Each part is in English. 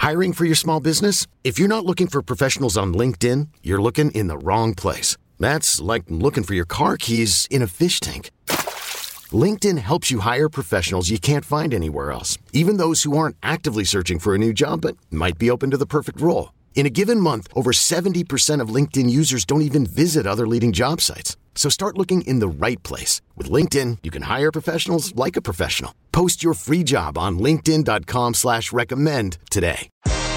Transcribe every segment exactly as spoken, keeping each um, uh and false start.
Hiring for your small business? If you're not looking for professionals on LinkedIn, you're looking in the wrong place. That's like looking for your car keys in a fish tank. LinkedIn helps you hire professionals you can't find anywhere else, even those who aren't actively searching for a new job but might be open to the perfect role. In a given month, over seventy percent of LinkedIn users don't even visit other leading job sites. So start looking in the right place. With LinkedIn, you can hire professionals like a professional. Post your free job on linkedin.com slash recommend today.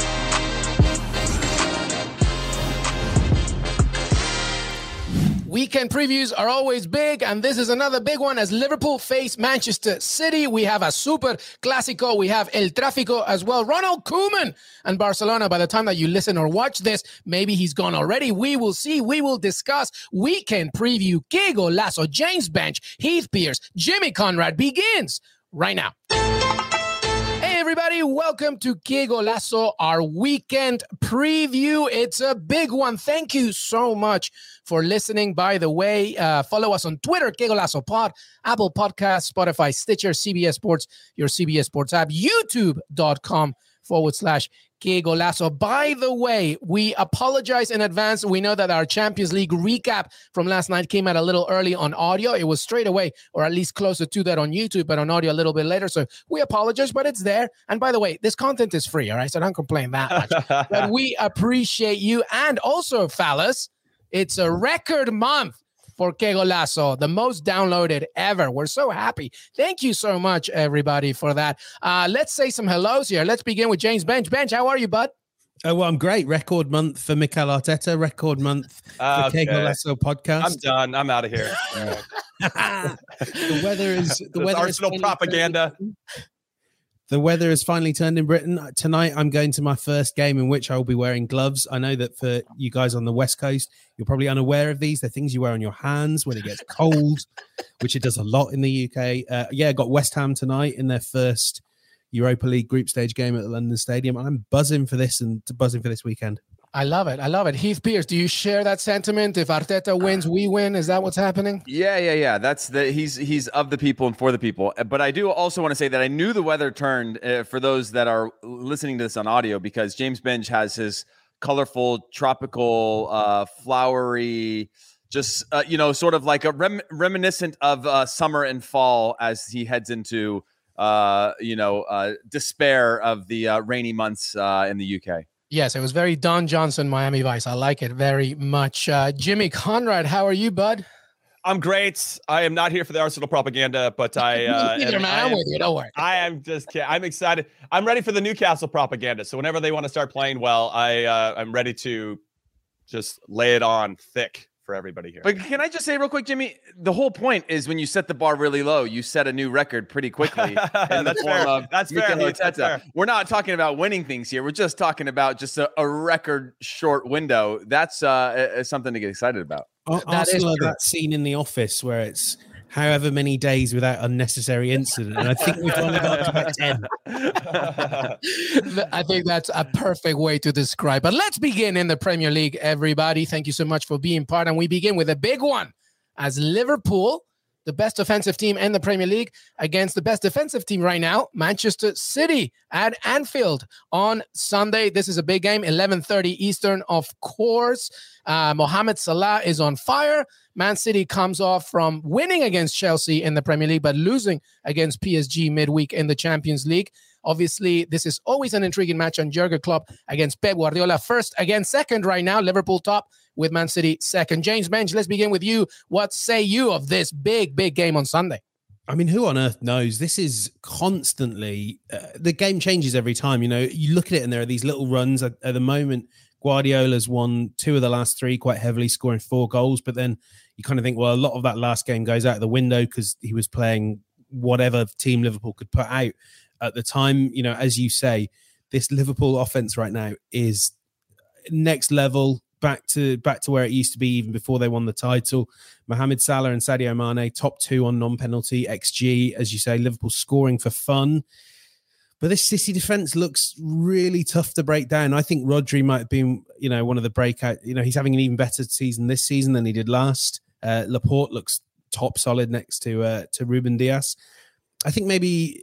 Weekend previews are always big, and this is another big one as Liverpool face Manchester City. We have a Super Clásico. We have El Tráfico as well. Ronald Koeman and Barcelona. By the time that you listen or watch this, maybe he's gone already. We will see. We will discuss. Weekend preview. Qué Golazo. James Bench. Heath Pierce. Jimmy Conrad begins right now. Everybody, welcome to Qué Golazo, our weekend preview. It's a big one. Thank you so much for listening. By the way, uh, follow us on Twitter, Qué Golazo Pod, Apple Podcasts, Spotify, Stitcher, C B S Sports, your C B S Sports app, youtube.com forward slash Qué Golazo. By the way, we apologize in advance. We know that our Champions League recap from last night came out a little early on audio. It was straight away, or at least closer to that on YouTube, but on audio a little bit later. So we apologize, but it's there. And by the way, this content is free, all right? So don't complain that much. But we appreciate you. And also, fellas, it's a record month for Qué Golazo, the most downloaded ever. We're so happy. Thank you so much, everybody, for that. Uh, let's say some hellos here. Let's begin with James Bench. Bench, how are you, bud? Oh, well, I'm great. Record month for Mikel Arteta. Record month for okay. Qué Golazo podcast. I'm done. I'm out of here. The weather is the weather Arsenal is propaganda. The weather has finally turned in Britain. Tonight, I'm going to my first game in which I will be wearing gloves. I know that for you guys on the West Coast, you're probably unaware of these. They're things you wear on your hands when it gets cold, which it does a lot in the U K. Uh, yeah, got West Ham tonight in their first Europa League group stage game at the London Stadium. I'm buzzing for this and buzzing for this weekend. I love it. I love it. Heath Pierce, do you share that sentiment? If Arteta wins, we win. Is that what's happening? Yeah, yeah, yeah. That's the he's he's of the people and for the people. But I do also want to say that I knew the weather turned uh, for those that are listening to this on audio, because James Bench has his colorful, tropical, uh, flowery, just uh, you know, sort of like a rem- reminiscent of uh, summer and fall as he heads into uh, you know uh, despair of the uh, rainy months uh, in the U K. Yes, it was very Don Johnson, Miami Vice. I like it very much. Uh, Jimmy Conrad, how are you, bud? I'm great. I am not here for the Arsenal propaganda, but I, uh, Either, am, man, I, I'm am, with you. Don't worry. I am just kidding. I'm excited. I'm ready for the Newcastle propaganda. So whenever they want to start playing well, I, uh, I'm ready to just lay it on thick for everybody here. But can I just say real quick, Jimmy, the whole point is when you set the bar really low, you set a new record pretty quickly. In the That's form fair. Of That's fair. Mikel That's Arteta. fair. We're not talking about winning things here. We're just talking about just a, a record short window. That's uh, uh, something to get excited about. Ar- That is Arsenal are true. that scene in The Office where it's however many days without unnecessary incident. And I think we've only got to about ten. I think that's a perfect way to describe. But let's begin in the Premier League, everybody. Thank you so much for being part. And we begin with a big one as Liverpool, the best offensive team in the Premier League, against the best defensive team right now, Manchester City at Anfield on Sunday. This is a big game, eleven thirty Eastern, of course. Uh, Mohamed Salah is on fire. Man City comes off from winning against Chelsea in the Premier League, but losing against P S G midweek in the Champions League. Obviously, this is always an intriguing match on Jurgen Klopp against Pep Guardiola. First against second right now, Liverpool top with Man City second. James Bench, let's begin with you. What say you of this big, big game on Sunday? I mean, who on earth knows? This is constantly, uh, the game changes every time. You know, you look at it and there are these little runs. At, at the moment, Guardiola's won two of the last three quite heavily, scoring four goals. But then you kind of think, well, a lot of that last game goes out the window because he was playing whatever team Liverpool could put out at the time. You know, as you say, this Liverpool offense right now is next level, back to back to where it used to be even before they won the title. Mohamed Salah and Sadio Mane, top two on non-penalty X G, as you say. Liverpool scoring for fun. But this City defense looks really tough to break down. I think Rodri might have been, you know, one of the breakout. You know, he's having an even better season this season than he did last. Uh, Laporte looks top solid next to uh, to Ruben Dias. I think maybe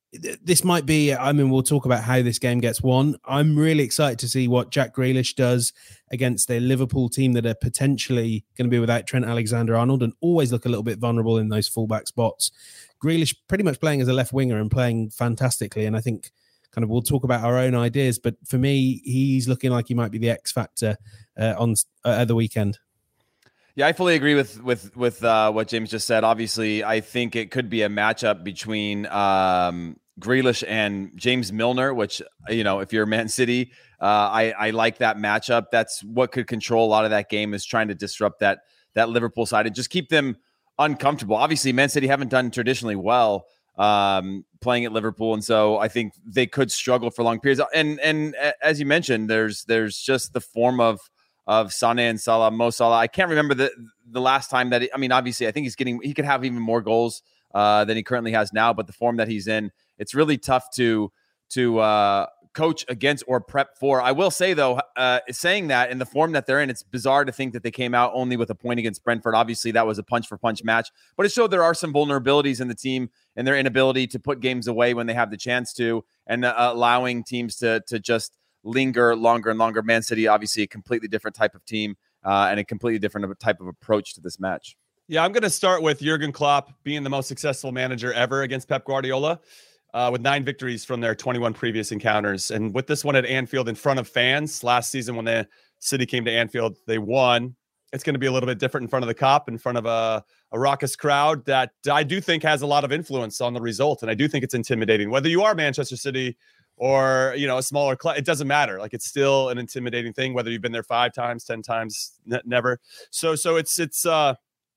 this might be, I mean, we'll talk about how this game gets won. I'm really excited to see what Jack Grealish does against a Liverpool team that are potentially going to be without Trent Alexander-Arnold and always look a little bit vulnerable in those fullback spots. Grealish pretty much playing as a left winger and playing fantastically. And I think kind of we'll talk about our own ideas, but for me, he's looking like he might be the X factor uh, on uh, the weekend. Yeah, I fully agree with with with uh, what James just said. Obviously, I think it could be a matchup between um, Grealish and James Milner, which, you know, if you're Man City, uh, I, I like that matchup. That's what could control a lot of that game, is trying to disrupt that that Liverpool side and just keep them uncomfortable. Obviously, Man City haven't done traditionally well um, playing at Liverpool, and so I think they could struggle for long periods. And and as you mentioned, there's there's just the form of of Sané and Salah, Mo Salah. I can't remember the the last time that, he, I mean, obviously, I think he's getting, he could have even more goals uh, than he currently has now, but the form that he's in, it's really tough to to uh, coach against or prep for. I will say, though, uh, saying that in the form that they're in, it's bizarre to think that they came out only with a point against Brentford. Obviously, that was a punch-for-punch match, but it showed there are some vulnerabilities in the team and their inability to put games away when they have the chance to, and uh, allowing teams to to just linger longer and longer. Man City, obviously, a completely different type of team uh, and a completely different type of approach to this match. Yeah, I'm going to start with Jurgen Klopp being the most successful manager ever against Pep Guardiola, uh, with nine victories from their twenty-one previous encounters. And with this one at Anfield in front of fans, last season when the City came to Anfield, they won. It's going to be a little bit different in front of the Kop, in front of a, a raucous crowd that I do think has a lot of influence on the result. And I do think it's intimidating. Whether you are Manchester City or, you know, a smaller club, it doesn't matter. Like, it's still an intimidating thing, whether you've been there five times, ten times, n- never. So, so it's, it's, uh,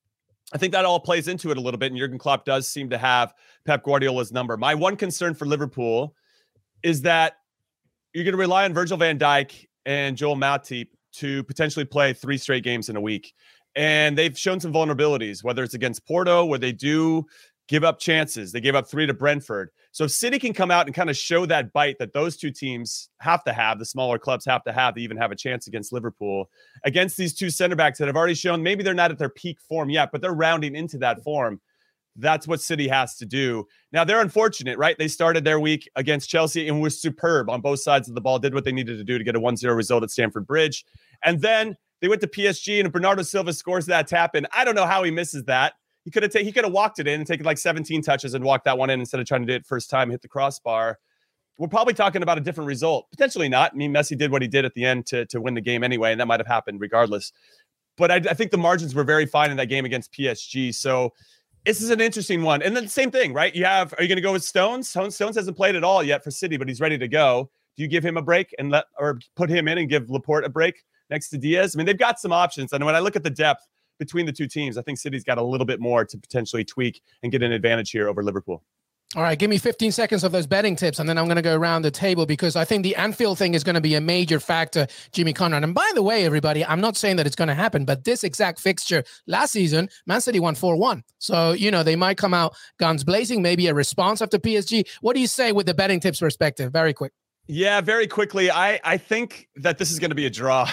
I think that all plays into it a little bit. And Jurgen Klopp does seem to have Pep Guardiola's number. My one concern for Liverpool is that you're going to rely on Virgil van Dijk and Joel Matip to potentially play three straight games in a week. And they've shown some vulnerabilities, whether it's against Porto, where they do give up chances. They gave up three to Brentford. So if City can come out and kind of show that bite that those two teams have to have, the smaller clubs have to have to even have a chance against Liverpool, against these two center backs that have already shown maybe they're not at their peak form yet, but they're rounding into that form. That's what City has to do. Now, they're unfortunate, right? They started their week against Chelsea and was superb on both sides of the ball, did what they needed to do to get a one zero result at Stamford Bridge. And then they went to P S G, and Bernardo Silva scores that tap in. I don't know how he misses that. He could have taken, he could have walked it in and taken like seventeen touches and walked that one in instead of trying to do it first time, hit the crossbar. We're probably talking about a different result. Potentially not. I mean, Messi did what he did at the end to, to win the game anyway, and that might have happened regardless. But I, I think the margins were very fine in that game against P S G. So this is an interesting one. And then the same thing, right? You have, are you going to go with Stones? Stones hasn't played at all yet for City, but he's ready to go. Do you give him a break and let, or put him in and give Laporte a break next to Diaz? I mean, they've got some options. And when I look at the depth between the two teams, I think City's got a little bit more to potentially tweak and get an advantage here over Liverpool. All right, give me fifteen seconds of those betting tips, and then I'm going to go around the table because I think the Anfield thing is going to be a major factor, Jimmy Conrad. And by the way, everybody, I'm not saying that it's going to happen, but this exact fixture last season, Man City won four one. So, you know, they might come out guns blazing, maybe a response after P S G. What do you say with the betting tips perspective? Very quick. Yeah, very quickly. I, I think that this is going to be a draw.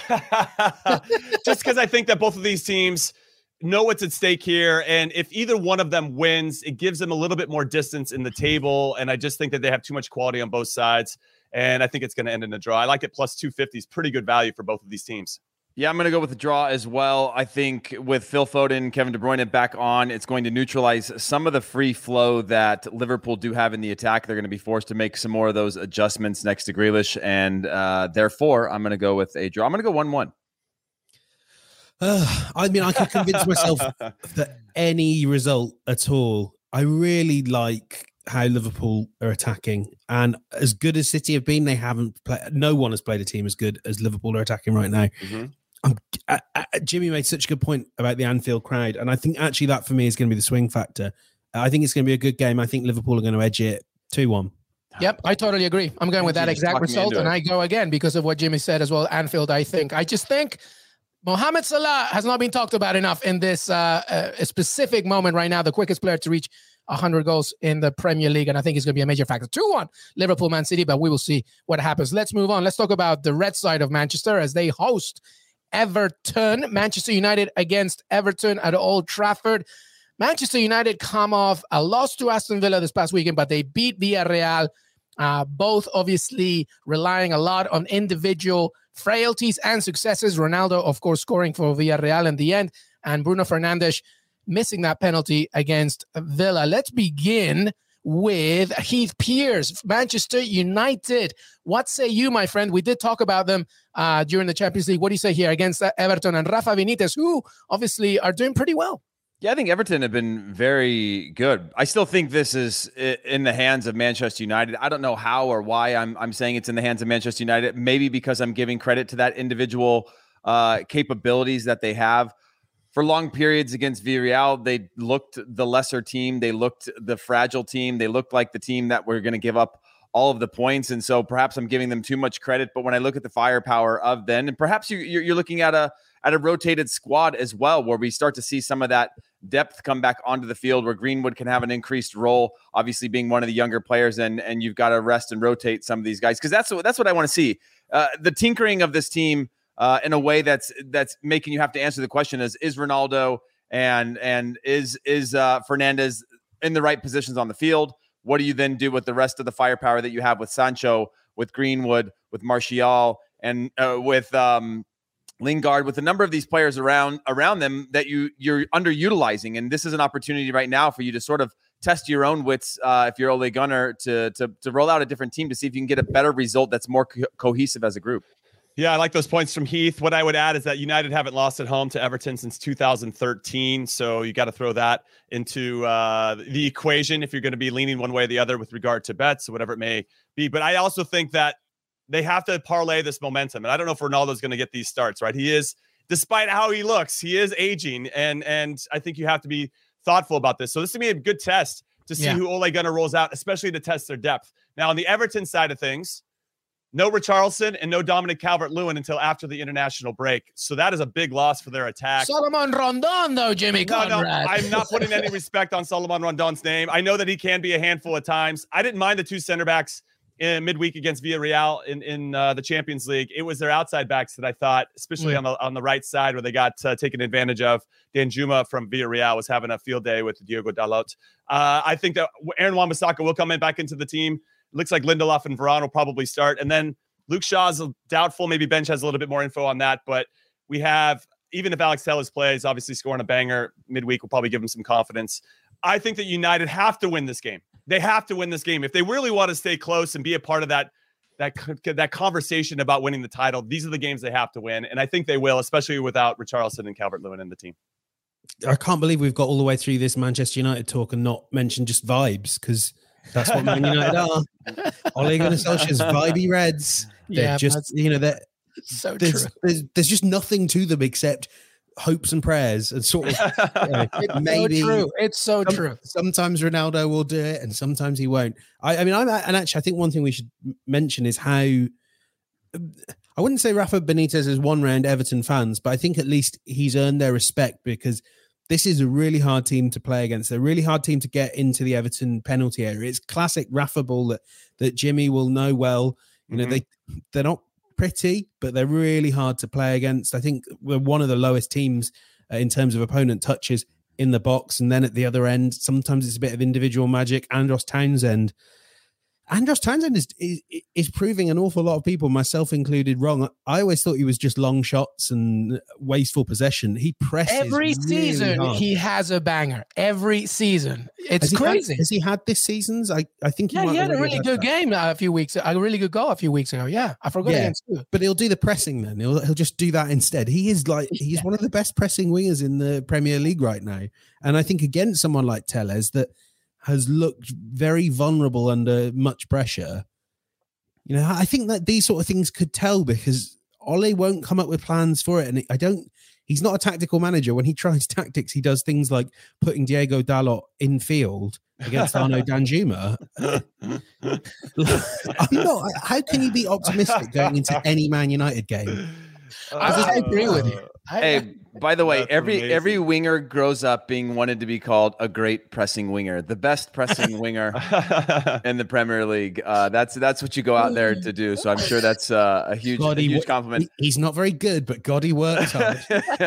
Just because I think that both of these teams know what's at stake here. And if either one of them wins, it gives them a little bit more distance in the table. And I just think that they have too much quality on both sides. And I think it's going to end in a draw. I like it plus two fifty is pretty good value for both of these teams. Yeah, I'm going to go with the draw as well. I think with Phil Foden, Kevin De Bruyne back on, it's going to neutralize some of the free flow that Liverpool do have in the attack. They're going to be forced to make some more of those adjustments next to Grealish. And uh, therefore, I'm going to go with a draw. I'm going to go one one. Uh, I mean, I can convince myself that any result at all. I really like how Liverpool are attacking, and as good as City have been, they haven't played. No one has played a team as good as Liverpool are attacking right now. Mm-hmm. I'm, I, I, Jimmy made such a good point about the Anfield crowd, and I think actually that for me is going to be the swing factor. I think it's going to be a good game. I think Liverpool are going to edge it two one. Yep, I totally agree. I'm going with that exact result, and I go again because of what Jimmy said as well. Anfield, I think. I just think Mohamed Salah has not been talked about enough in this uh, uh, specific moment right now. The quickest player to reach one hundred goals in the Premier League, and I think it's going to be a major factor. two one, Liverpool, Man City, but we will see what happens. Let's move on. Let's talk about the red side of Manchester as they host Everton. Manchester United against Everton at Old Trafford. Manchester United come off a loss to Aston Villa this past weekend, but they beat Villarreal, uh, both obviously relying a lot on individual frailties and successes. Ronaldo, of course, scoring for Villarreal in the end, and Bruno Fernandes missing that penalty against Villa. Let's begin with Heath Pearce, Manchester United. What say you, my friend? We did talk about them uh, during the Champions League. What do you say here against uh, Everton and Rafa Benitez, who obviously are doing pretty well? Yeah, I think Everton have been very good. I still think this is in the hands of Manchester United. I don't know how or why I'm I'm saying it's in the hands of Manchester United. Maybe because I'm giving credit to that individual uh, capabilities that they have. For long periods against Villarreal, they looked the lesser team. They looked the fragile team. They looked like the team that were going to give up all of the points. And so perhaps I'm giving them too much credit. But when I look at the firepower of then, and perhaps you, you're looking at a at a rotated squad as well, where we start to see some of that depth come back onto the field, where Greenwood can have an increased role, obviously being one of the younger players, and and you've got to rest and rotate some of these guys, because that's what that's what I want to see. Uh, the tinkering of this team. Uh, in a way that's that's making you have to answer the question is is Ronaldo and and is is uh, Fernandes in the right positions on the field? What do you then do with the rest of the firepower that you have with Sancho, with Greenwood, with Martial, and uh, with um, Lingard, with a number of these players around around them that you you're underutilizing? And this is an opportunity right now for you to sort of test your own wits uh, if you're Ole Gunnar to to to roll out a different team to see if you can get a better result that's more co- cohesive as a group. Yeah, I like those points from Heath. What I would add is that United haven't lost at home to Everton since two thousand thirteen. So you got to throw that into uh, the equation if you're going to be leaning one way or the other with regard to bets or whatever it may be. But I also think that they have to parlay this momentum. And I don't know if Ronaldo's going to get these starts, right? He is, despite how he looks, he is aging. And, and I think you have to be thoughtful about this. So this is going to be a good test to see yeah. who Ole Gunnar rolls out, especially to test their depth. Now, on the Everton side of things, no Richarlison and no Dominic Calvert-Lewin until after the international break. So that is a big loss for their attack. Solomon Rondon, though, Jimmy no, Conrad. No, I'm not putting any respect on Solomon Rondon's name. I know that he can be a handful at times. I didn't mind the two center backs in midweek against Villarreal in, in uh, the Champions League. It was their outside backs that I thought, especially mm. on the on the right side where they got uh, taken advantage of. Danjuma from Villarreal was having a field day with Diogo Dalot. Uh, I think that Aaron Wan-Bissaka will come in back into the team. Looks like Lindelof and Varane will probably start. And then Luke Shaw's doubtful. Maybe Bench has a little bit more info on that. But we have, even if Alex Telles plays, obviously scoring a banger midweek will probably give him some confidence. I think that United have to win this game. They have to win this game. If they really want to stay close and be a part of that, that, that conversation about winning the title, these are the games they have to win. And I think they will, especially without Richarlison and Calvert-Lewin in the team. I can't believe we've got all the way through this Manchester United talk and not mention just vibes, because that's what Man United are. Ole Gunnar Solskjaer's vibey Reds. They're yeah, just, you know, they're so there's, true. There's, there's just nothing to them except hopes and prayers and sort of, you know, it's maybe so true. It's so some, true. Sometimes Ronaldo will do it and sometimes he won't. I, I mean, I'm, and actually, I think one thing we should mention is how, I wouldn't say Rafa Benitez is one round Everton fans, but I think at least he's earned their respect, because this is a really hard team to play against. They're a really hard team to get into the Everton penalty area. It's classic Rafa ball that that Jimmy will know well. You know, mm-hmm. they they're not pretty, but they're really hard to play against. I think we're one of the lowest teams uh, in terms of opponent touches in the box. And then at the other end, sometimes it's a bit of individual magic. Andros Townsend. Andros Townsend is, is is proving an awful lot of people, myself included, wrong. I always thought he was just long shots and wasteful possession. He presses every really season. hard. He has a banger every season. It's has crazy. Had, has he had this season's? I, I think he, yeah, might he had a really good that. game a few weeks. A really good goal a few weeks ago. Yeah, I forgot yeah, against you. But he'll do the pressing then. He'll he'll just do that instead. He is like he's yeah. one of the best pressing wingers in the Premier League right now. And I think against someone like Telles that has looked very vulnerable under much pressure. You know, I think that these sort of things could tell, because Ole won't come up with plans for it. And I don't, he's not a tactical manager. When he tries tactics, he does things like putting Diogo Dalot in field against Arnaud Danjuma. I'm not, how can you be optimistic going into any Man United game? I, I agree with you. Hey, by the way, That's every amazing. every winger grows up being wanted to be called a great pressing winger, the best pressing winger in the Premier League. Uh, that's that's what you go out there to do. So I'm sure that's uh, a huge God, a he huge wo- compliment. he- he's not very good, but God, he works hard.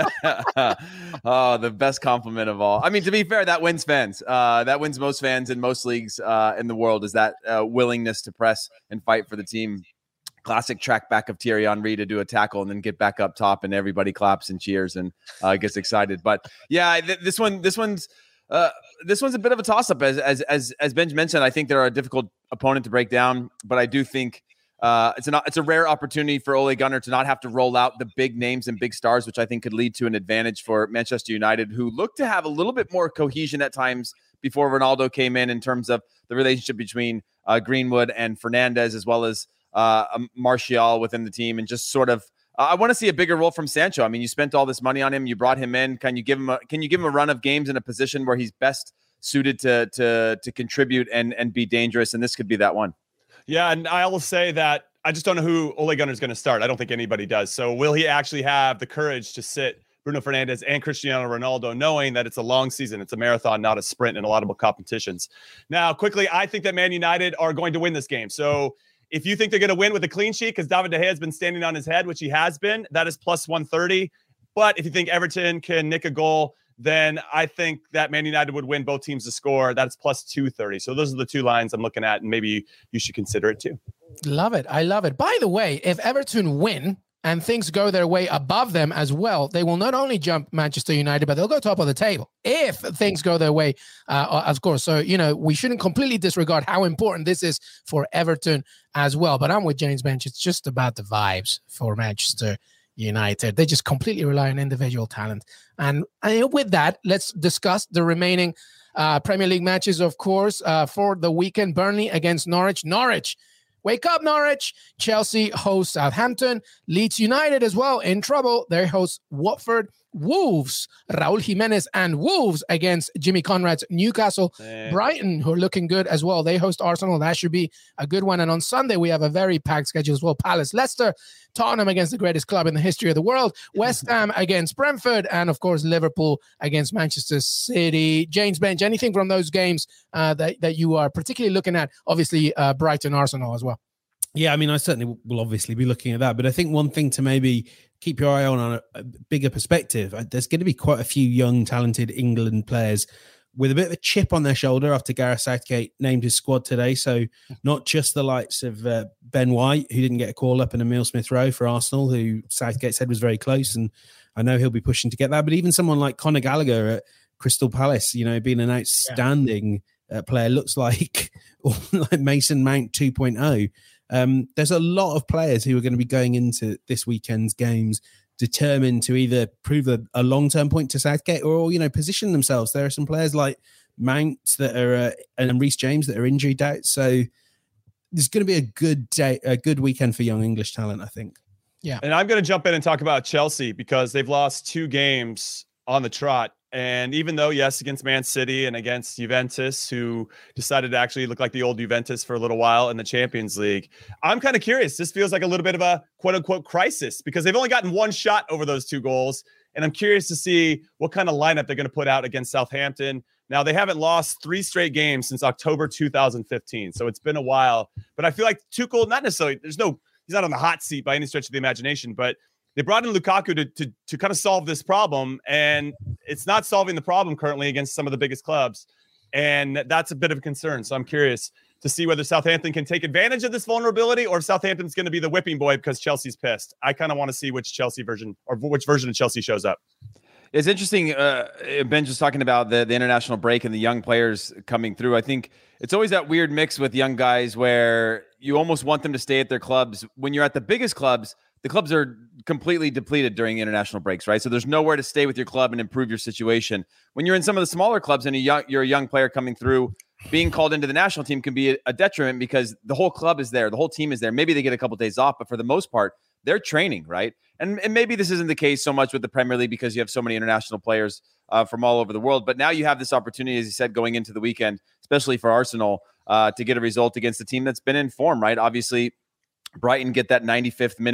Oh, the best compliment of all. I mean, to be fair, that wins fans. Uh, that wins most fans in most leagues uh, in the world, is that uh, willingness to press and fight for the team. Classic track back of Thierry Henry to do a tackle and then get back up top, and everybody claps and cheers and uh, gets excited. But yeah, th- this one, this one's, uh, this one's a bit of a toss up. As as as as Benj mentioned, I think they're a difficult opponent to break down, but I do think uh, it's an it's a rare opportunity for Ole Gunnar to not have to roll out the big names and big stars, which I think could lead to an advantage for Manchester United, who look to have a little bit more cohesion at times before Ronaldo came in, in terms of the relationship between uh, Greenwood and Fernandes, as well as uh, Martial within the team, and just sort of, uh, I want to see a bigger role from Sancho. I mean, you spent all this money on him, you brought him in. Can you give him a, can you give him a run of games in a position where he's best suited to to to contribute and and be dangerous? And this could be that one. Yeah, and I will say that I just don't know who Ole Gunnar is going to start. I don't think anybody does. So will he actually have the courage to sit Bruno Fernandes and Cristiano Ronaldo, knowing that it's a long season, it's a marathon, not a sprint in a lot of competitions? Now, quickly, I think that Man United are going to win this game. So if you think they're going to win with a clean sheet, because David De Gea has been standing on his head, which he has been, that is plus one thirty. But if you think Everton can nick a goal, then I think that Man United would win both teams to score. That's plus two thirty. So those are the two lines I'm looking at, and maybe you should consider it too. Love it. I love it. By the way, if Everton win and things go their way above them as well, they will not only jump Manchester United, but they'll go top of the table if things go their way, uh, of course. So, you know, we shouldn't completely disregard how important this is for Everton as well. But I'm with James Bench. It's just about the vibes for Manchester United. They just completely rely on individual talent. And, and with that, let's discuss the remaining uh, Premier League matches, of course, uh, for the weekend. Burnley against Norwich. Norwich. Wake up, Norwich. Chelsea hosts Southampton. Leeds United as well in trouble. They host Watford. Wolves, Raul Jimenez and Wolves against Jimmy Conrad's Newcastle. Man. Brighton, who are looking good as well. They host Arsenal. That should be a good one. And on Sunday, we have a very packed schedule as well. Palace, Leicester, Tottenham against the greatest club in the history of the world. West Ham against Brentford. And, of course, Liverpool against Manchester City. James Bench, anything from those games uh, that, that you are particularly looking at? Obviously, uh, Brighton, Arsenal as well. Yeah, I mean, I certainly will obviously be looking at that. But I think one thing to maybe keep your eye on on a, a bigger perspective, uh, there's going to be quite a few young, talented England players with a bit of a chip on their shoulder after Gareth Southgate named his squad today. So not just the likes of uh, Ben White, who didn't get a call up, and Emile Smith-Rowe for Arsenal, who Southgate said was very close. And I know he'll be pushing to get that. But even someone like Conor Gallagher at Crystal Palace, you know, being an outstanding yeah. uh, player, looks like, like Mason Mount two point oh. Um, there's a lot of players who are going to be going into this weekend's games determined to either prove a, a long-term point to Southgate or, you know, position themselves. There are some players like Mount that are uh, and Reece James that are injury doubts. So there's going to be a good day, a good weekend for young English talent, I think. Yeah. And I'm going to jump in and talk about Chelsea because they've lost two games on the trot. And even though, yes, against Man City and against Juventus, who decided to actually look like the old Juventus for a little while in the Champions League, I'm kind of curious. This feels like a little bit of a quote unquote crisis because they've only gotten one shot over those two goals. And I'm curious to see what kind of lineup they're going to put out against Southampton. Now, they haven't lost three straight games since October two thousand fifteen. So it's been a while. But I feel like Tuchel, not necessarily, there's no, he's not on the hot seat by any stretch of the imagination, but they brought in Lukaku to, to, to kind of solve this problem, and it's not solving the problem currently against some of the biggest clubs, and that's a bit of a concern. So I'm curious to see whether Southampton can take advantage of this vulnerability or if Southampton's going to be the whipping boy because Chelsea's pissed. I kind of want to see which Chelsea version or which version of Chelsea shows up. It's interesting. Uh, Ben was talking about the, the international break and the young players coming through. I think it's always that weird mix with young guys where you almost want them to stay at their clubs. When you're at the biggest clubs, the clubs are completely depleted during international breaks, right? So there's nowhere to stay with your club and improve your situation. When you're in some of the smaller clubs and a young, you're a young player coming through, being called into the national team can be a, a detriment because the whole club is there. The whole team is there. Maybe they get a couple of days off, but for the most part, they're training, right? And, and maybe this isn't the case so much with the Premier League because you have so many international players uh, from all over the world. But now you have this opportunity, as you said, going into the weekend, especially for Arsenal, uh, to get a result against a team that's been in form, right? Obviously, Brighton get that ninety-fifth minute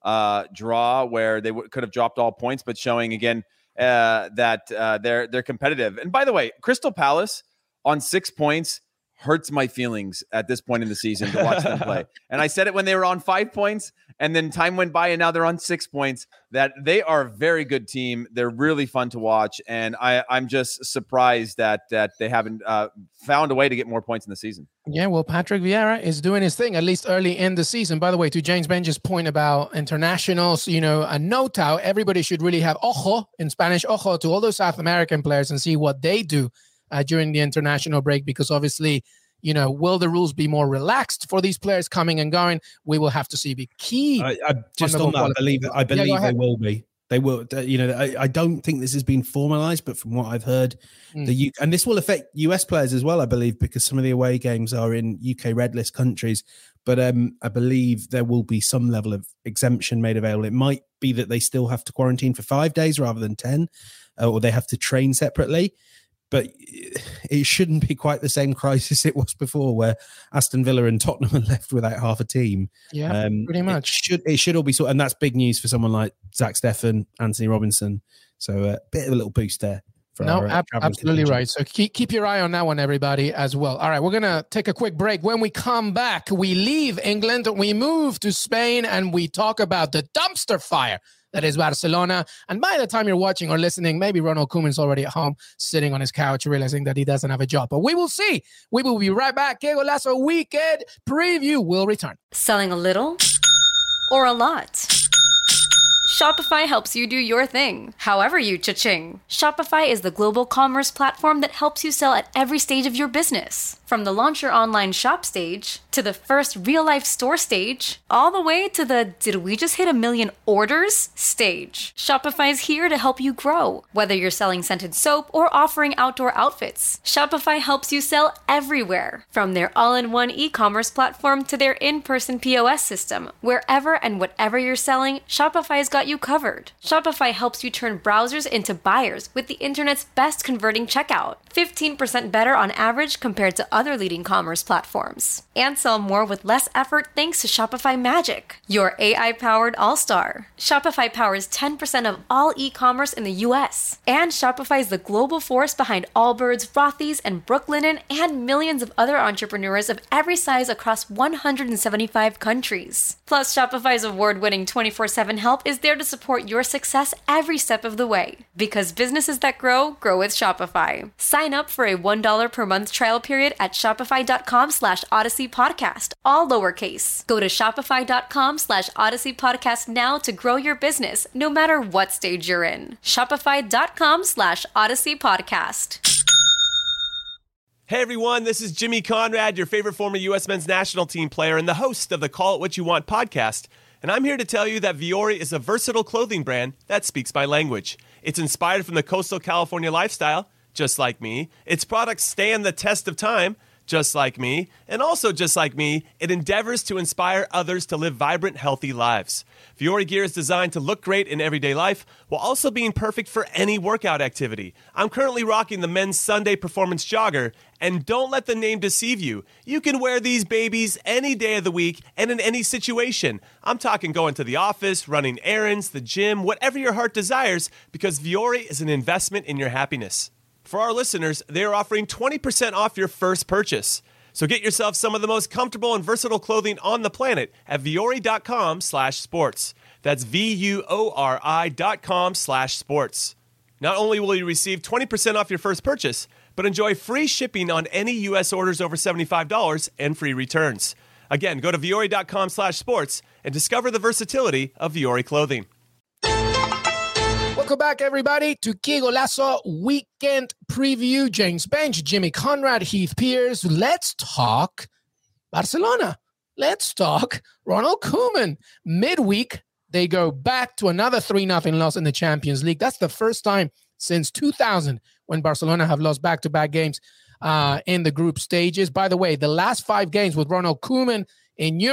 uh, draw where they w- could have dropped all points, but showing again uh, that uh, they're they're competitive. And by the way, Crystal Palace on six points hurts my feelings at this point in the season to watch them play. And I said it when they were on five points, and then time went by, and now they're on six points. That they are a very good team. They're really fun to watch, and I, I'm just surprised that that they haven't uh, found a way to get more points in the season. Yeah, well, Patrick Vieira is doing his thing, at least early in the season. By the way, to James Benj's point about internationals, you know, a note out, everybody should really have ojo, in Spanish, ojo, to all those South American players and see what they do uh, during the international break, because obviously, you know, will the rules be more relaxed for these players coming and going? We will have to see. Be key. I, I just on that, I believe, I believe yeah, they will be. They will. You know, I, I don't think this has been formalized, but from what I've heard, mm. the U, and this will affect U S players as well, I believe, because some of the away games are in U K red list countries. But um, I believe there will be some level of exemption made available. It might be that they still have to quarantine for five days rather than ten, uh, or they have to train separately. But it shouldn't be quite the same crisis it was before, where Aston Villa and Tottenham are left without half a team. Yeah, um, pretty much. It should, it should all be sort, and that's big news for someone like Zach Steffen, Anthony Robinson. So a uh, bit of a little boost there. For no, our, ab- absolutely right. So keep keep your eye on that one, everybody, as well. All right, we're gonna take a quick break. When we come back, we leave England, we move to Spain, and we talk about the dumpster fire that is Barcelona. And by the time you're watching or listening, maybe Ronald Koeman's already at home, sitting on his couch, realizing that he doesn't have a job. But we will see. We will be right back. Que Golazo Weekend Preview will return. Selling a little or a lot? Shopify helps you do your thing, however you cha-ching. Shopify is the global commerce platform that helps you sell at every stage of your business. From the launch your online shop stage, to the first real-life store stage, all the way to the did we just hit a million orders stage. Shopify's here to help you grow. Whether you're selling scented soap or offering outdoor outfits, Shopify helps you sell everywhere. From their all-in-one e-commerce platform to their in-person P O S system, wherever and whatever you're selling, Shopify's got you covered. Shopify helps you turn browsers into buyers with the internet's best converting checkout. fifteen percent better on average compared to other leading commerce platforms. And sell more with less effort thanks to Shopify Magic, your A I-powered all-star. Shopify powers ten percent of all e-commerce in the U S. And Shopify is the global force behind Allbirds, Rothy's, and Brooklinen, and millions of other entrepreneurs of every size across one hundred seventy-five countries. Plus, Shopify's award-winning twenty-four seven help is there to support your success every step of the way. Because businesses that grow, grow with Shopify. Sign up for a one dollar per month trial period at shopify.com slash Odyssey Podcast, all lowercase. Go to shopify.com slash Odyssey Podcast now to grow your business, no matter what stage you're in. Shopify.com slash Odyssey Podcast. Hey everyone, this is Jimmy Conrad, your favorite former U S men's national team player and the host of the Call It What You Want podcast. And I'm here to tell you that Vuori is a versatile clothing brand that speaks my language. It's inspired from the coastal California lifestyle, just like me. Its products stand the test of time, just like me. And also just like me, it endeavors to inspire others to live vibrant, healthy lives. Vuori gear is designed to look great in everyday life while also being perfect for any workout activity. I'm currently rocking the men's Sunday Performance Jogger, and don't let the name deceive you. You can wear these babies any day of the week and in any situation. I'm talking going to the office, running errands, the gym, whatever your heart desires, because Vuori is an investment in your happiness. For our listeners, they are offering twenty percent off your first purchase. So get yourself some of the most comfortable and versatile clothing on the planet at Vuori.com slash sports. That's V-U-O-R-I dot com slash sports. Not only will you receive twenty percent off your first purchase, but enjoy free shipping on any U S orders over seventy-five dollars and free returns. Again, go to Vuori.com slash sports and discover the versatility of Vuori clothing. Welcome back, everybody, to Que Golazo Weekend Preview. James Bench, Jimmy Conrad, Heath Pierce. Let's talk Barcelona. Let's talk Ronald Koeman. Midweek, they go back to another three nothing loss in the Champions League. That's the first time since two thousand when Barcelona have lost back-to-back games uh, in the group stages. By the way, the last five games with Ronald Koeman in Europe,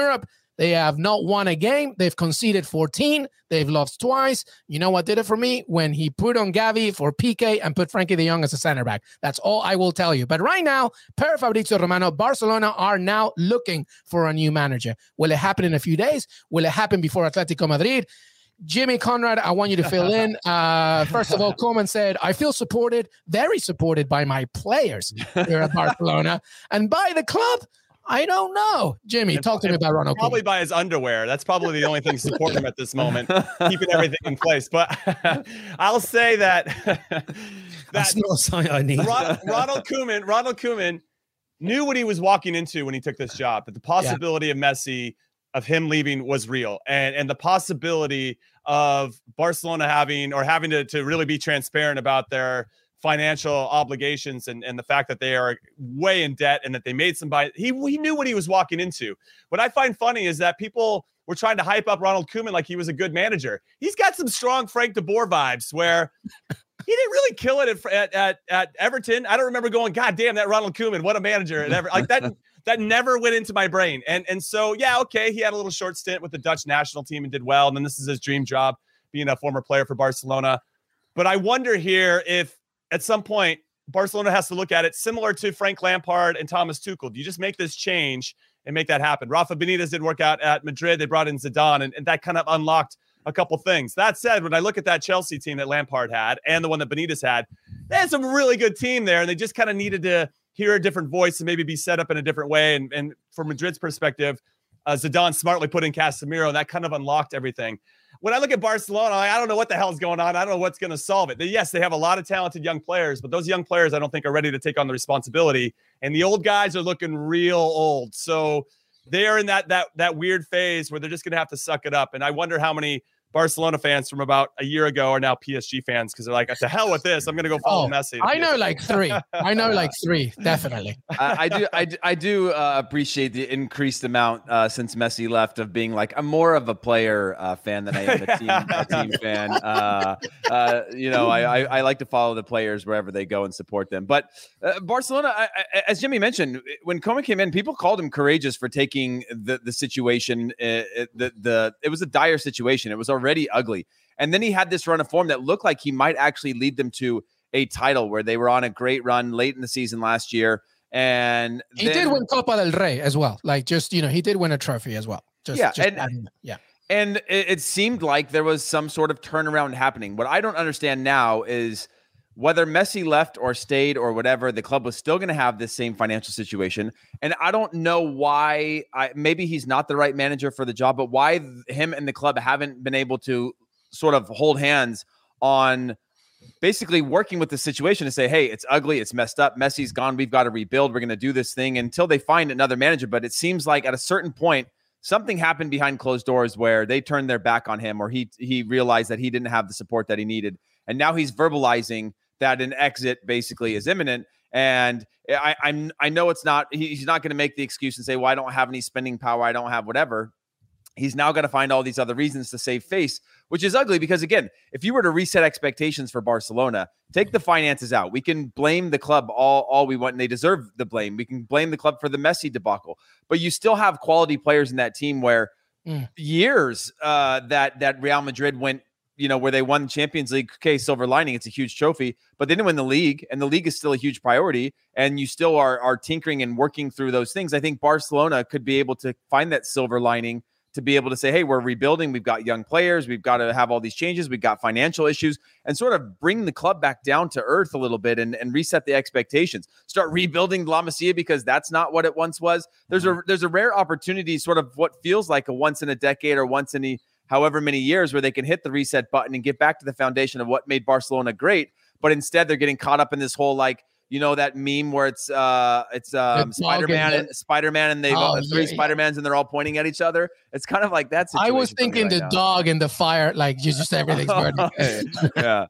They have not won a game. They've conceded fourteen. They've lost twice. You know what did it for me? When he put on Gavi for P K and put Frankie de Jong as a center back. That's all I will tell you. But right now, per Fabrizio Romano, Barcelona are now looking for a new manager. Will it happen in a few days? Will it happen before Atletico Madrid? Jimmy Conrad, I want you to fill in. Uh, first of all, Coleman said, I feel supported, very supported by my players here at Barcelona and by the club. I don't know. Jimmy, and, talk to me about Ronald Probably Koeman. By his underwear. That's probably the only thing supporting him at this moment, keeping everything in place. But I'll say that, that that's not a sign I need. Ron, Ronald Koeman, Ronald Koeman knew what he was walking into when he took this job, that the possibility yeah. of Messi, of him leaving was real. And, and the possibility of Barcelona having or having to, to really be transparent about their financial obligations and, and the fact that they are way in debt and that they made some buy. He, he knew what he was walking into. What I find funny is that people were trying to hype up Ronald Koeman like he was a good manager. He's got some strong Frank de Boer vibes where he didn't really kill it at, at, at, at Everton. I don't remember going, God damn, that Ronald Koeman, what a manager. And ever, like that, that never went into my brain. And, and so, yeah, okay, he had a little short stint with the Dutch national team and did well. And then this is his dream job, being a former player for Barcelona. But I wonder here if at some point Barcelona has to look at it similar to Frank Lampard and Thomas Tuchel. Do you just make this change and make that happen? Rafa Benitez didn't work out at Madrid. They brought in Zidane, and, and that kind of unlocked a couple things. That said, when I look at that Chelsea team that Lampard had and the one that Benitez had, they had some really good team there, and they just kind of needed to hear a different voice and maybe be set up in a different way. And, and from Madrid's perspective, uh, Zidane smartly put in Casemiro, and that kind of unlocked everything. When I look at Barcelona, I don't know what the hell is going on. I don't know what's going to solve it. Yes, they have a lot of talented young players, but those young players I don't think are ready to take on the responsibility. And the old guys are looking real old. So they are in that that that weird phase where they're just going to have to suck it up. And I wonder how many Barcelona fans from about a year ago are now P S G fans because they're like, to hell with this. I'm going to go follow oh, Messi. I know like three. I know like three, definitely. I, I do I, I do uh, appreciate the increased amount uh, since Messi left of being like, I'm more of a player uh, fan than I am a team, a team fan. Uh, uh, you know, I, I, I like to follow the players wherever they go and support them. But uh, Barcelona, I, I, as Jimmy mentioned, when Koeman came in, people called him courageous for taking the, the situation. Uh, the, the, it was a dire situation. It was a already ugly. And then he had this run of form that looked like he might actually lead them to a title where they were on a great run late in the season last year. And he then, did win Copa del Rey as well. Like just, you know, he did win a trophy as well. Just, yeah. Just and, adding, yeah. And it, it seemed like there was some sort of turnaround happening. What I don't understand now is whether Messi left or stayed or whatever, the club was still going to have this same financial situation. And I don't know why, I, maybe he's not the right manager for the job, but why him and the club haven't been able to sort of hold hands on basically working with the situation to say, hey, it's ugly, it's messed up, Messi's gone, we've got to rebuild, we're going to do this thing until they find another manager. But it seems like at a certain point, something happened behind closed doors where they turned their back on him, or he he realized that he didn't have the support that he needed. And now he's verbalizing that an exit basically is imminent. And I, I'm, I know it's not, he's not going to make the excuse and say, well, I don't have any spending power, I don't have whatever. He's now got to find all these other reasons to save face, which is ugly because, again, if you were to reset expectations for Barcelona, take the finances out. We can blame the club all, all we want, and they deserve the blame. We can blame the club for the Messi debacle, but you still have quality players in that team where mm. years uh, that, that Real Madrid went, you know, where they won the Champions League. Okay, silver lining, it's a huge trophy, but they didn't win the league, and the league is still a huge priority, and you still are, are tinkering and working through those things. I think Barcelona could be able to find that silver lining to be able to say, hey, we're rebuilding. We've got young players. We've got to have all these changes. We've got financial issues, and sort of bring the club back down to earth a little bit and, and reset the expectations. Start rebuilding La Masia because that's not what it once was. There's a there's a rare opportunity, sort of what feels like a once in a decade or once in a however many years, where they can hit the reset button and get back to the foundation of what made Barcelona great. But instead, they're getting caught up in this whole, like, you know, that meme where it's uh, it's um, Spider-Man and Spider-Man and they've oh, uh, three yeah, Spider-Mans yeah. and they're all pointing at each other. It's kind of like that situation. I was thinking right the now. dog and the fire, like just, just everything's burning. yeah.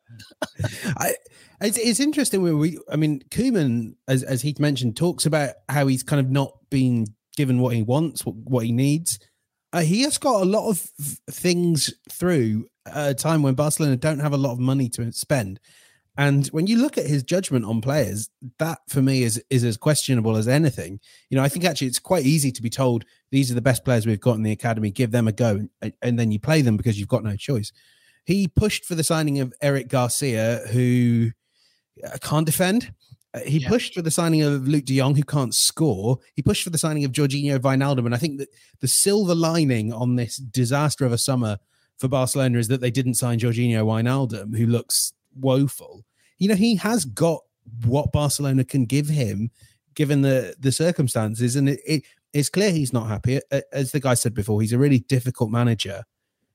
I, it's, it's interesting when we, I mean, Koeman, as, as Heath mentioned, talks about how he's kind of not been given what he wants, what, what he needs. Uh, he has got a lot of f- things through at a time when Barcelona don't have a lot of money to spend. And when you look at his judgment on players, that for me is is as questionable as anything. You know, I think actually it's quite easy to be told these are the best players we've got in the academy, give them a go, and, and then you play them because you've got no choice. He pushed for the signing of Eric Garcia, who can't defend. Uh, he yeah. pushed for the signing of Luke de Jong, who can't score. He pushed for the signing of Jorginho Wijnaldum. And I think that the silver lining on this disaster of a summer for Barcelona is that they didn't sign Jorginho Wijnaldum, who looks woeful. You know, he has got what Barcelona can give him, given the, the circumstances. And it, it, it's clear he's not happy. As the guy said before, he's a really difficult manager.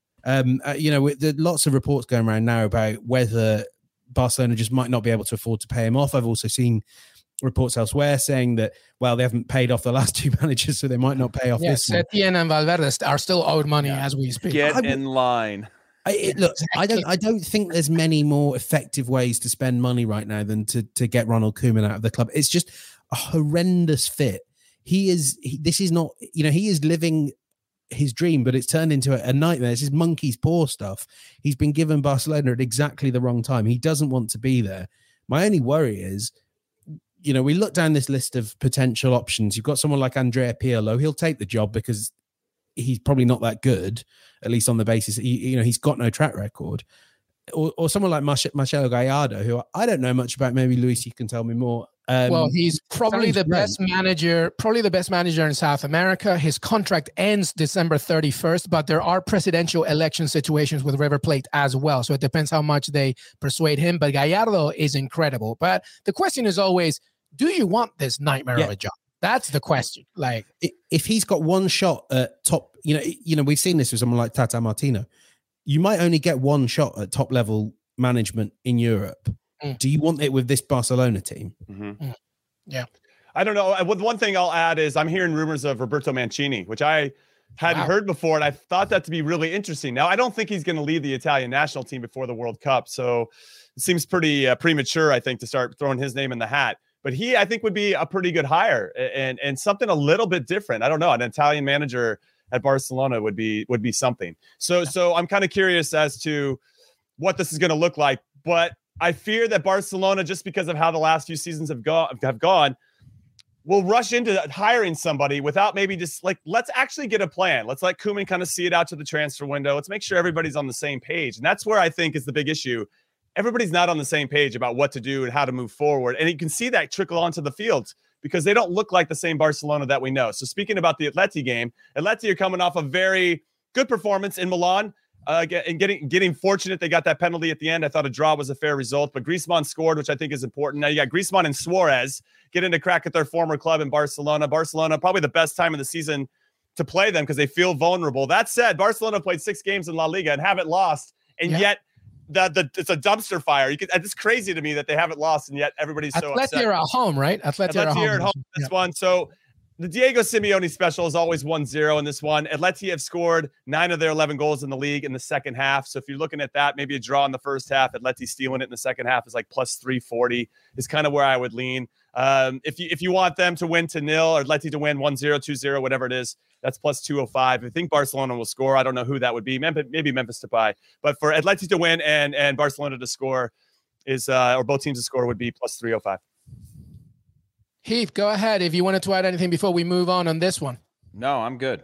Um, uh, you know, there are lots of reports going around now about whether Barcelona just might not be able to afford to pay him off. I've also seen reports elsewhere saying that, well, they haven't paid off the last two managers, so they might not pay off yeah, this one. Setien and Valverde are still owed money yeah. as we speak. Get I, in line. I, it, look, exactly. I don't. I don't think there's many more effective ways to spend money right now than to to get Ronald Koeman out of the club. It's just a horrendous fit. He is. He, this is not. You know, he is living his dream, but it's turned into a, a nightmare. This is monkey's paw stuff. He's been given Barcelona at exactly the wrong time. He doesn't want to be there. My only worry is, you know, we look down this list of potential options. You've got someone like Andrea Pirlo. He'll take the job because he's probably not that good, at least on the basis that he, you know, he's got no track record. Or, or someone like Marce- Marcelo Gallardo, who I don't know much about. Maybe Luis, you can tell me more. Um, well, he's probably the great. best manager, probably the best manager in South America. His contract ends December thirty-first, but there are presidential election situations with River Plate as well. So it depends how much they persuade him. But Gallardo is incredible. But the question is always, do you want this nightmare yeah. of a job? That's the question. Like, if he's got one shot at top, you know, you know, we've seen this with someone like Tata Martino. You might only get one shot at top level management in Europe. Mm. Do you want it with this Barcelona team? Mm-hmm. Mm. Yeah. I don't know. One thing I'll add is I'm hearing rumors of Roberto Mancini, which I hadn't wow. heard before. And I thought that to be really interesting. Now, I don't think he's going to lead the Italian national team before the World Cup. So it seems pretty uh, premature, I think, to start throwing his name in the hat. But he, I think, would be a pretty good hire and, and something a little bit different. I don't know. An Italian manager at Barcelona would be would be something. So, so I'm kind of curious as to what this is going to look like. But I fear that Barcelona, just because of how the last few seasons have gone, have gone, will rush into hiring somebody without maybe just like, let's actually get a plan. Let's let Koeman kind of see it out to the transfer window. Let's make sure everybody's on the same page. And that's where I think is the big issue. Everybody's not on the same page about what to do and how to move forward. And you can see that trickle onto the field because they don't look like the same Barcelona that we know. So speaking about the Atleti game, Atleti are coming off a very good performance in Milan. Uh, and getting getting fortunate they got that penalty at the end. I thought a draw was a fair result, but Griezmann scored, which I think is important. Now you got Griezmann and Suarez getting a crack at their former club in Barcelona. Barcelona, probably the best time of the season to play them because they feel vulnerable. That said, Barcelona played six games in La Liga and haven't lost, and yeah. yet the, the it's a dumpster fire. You could, it's crazy to me that they haven't lost, and yet everybody's so Atleti upset. Are at home, right? Atleti, Atleti are at home. at home. Yeah. This one, so. The Diego Simeone special is always one zero in this one. Atleti have scored nine of their eleven goals in the league in the second half. So if you're looking at that, maybe a draw in the first half, Atleti stealing it in the second half is like plus three forty is kind of where I would lean. Um, if you if you want them to win to nil or Atleti to win one zero, two zero, whatever it is, that's plus two oh five. I think Barcelona will score. I don't know who that would be. Maybe Memphis Depay. But for Atleti to win and, and Barcelona to score is, uh, or both teams to score would be plus three oh five. Heath, go ahead if you wanted to add anything before we move on on this one. No, I'm good.